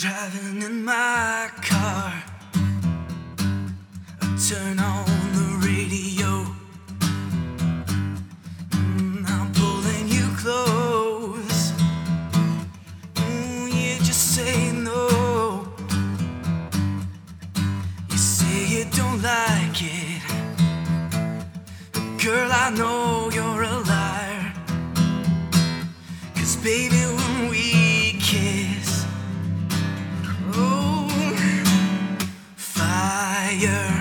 driving in my car. I turn on the radio. I'm pulling you close. You just say no. You say you don't like it. Girl, I know you're a liar. 'Cause baby, when we kiss, oh, fire.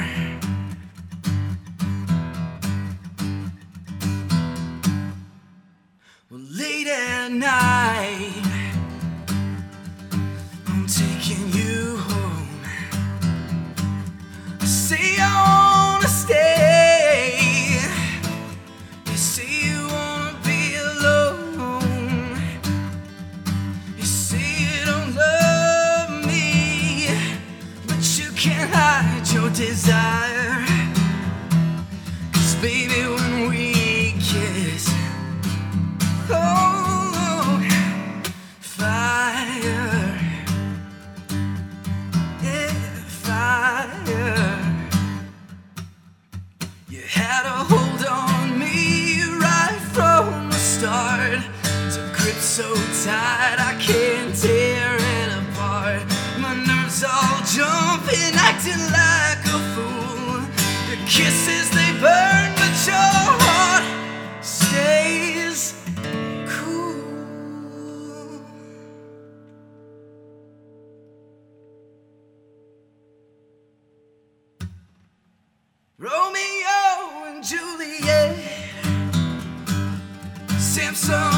Well, late at night, I'm taking you home. I say I wanna stay. You say you wanna be alone. You say you don't love me, but you can't hide your desire. 'Cause baby, when we kiss, oh, fire, yeah, fire. You had a hold on me right from the start. It's a grip so tight I can't tear it apart. My nerves all jumping, acting like a fool. Your kisses, they burn, but your heart stays cool. Romeo and Juliet, Samson